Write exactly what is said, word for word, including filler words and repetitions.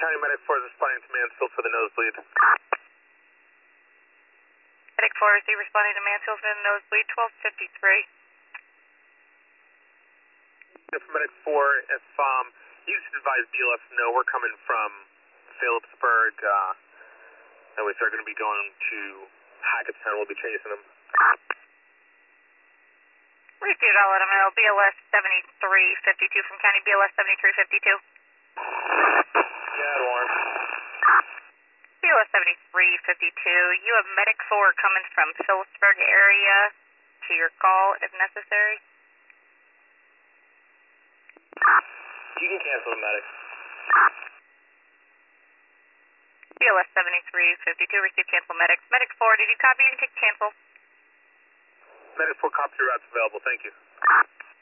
County Medic four is responding to Mansfield for the nosebleed. Medic four is responding to Mansfield for the nosebleed, twelve fifty-three. For Medic four, if um, you just advise B L S know we're coming from Phillipsburg, uh, and we are going to be going to Hackettstown, we'll be chasing them. Received, I'll let them know. B L S seventy-three fifty-two from County, B L S seventy-three fifty-two. Yeah, warm. B L S seventy-three fifty-two, you have Medic four coming from Phillipsburg area to your call if necessary. You can cancel the Medic. B L S seventy-three fifty-two, receive cancel Medic. Medic four, did you copy and click cancel? Medic four, copy, your route's available, thank you.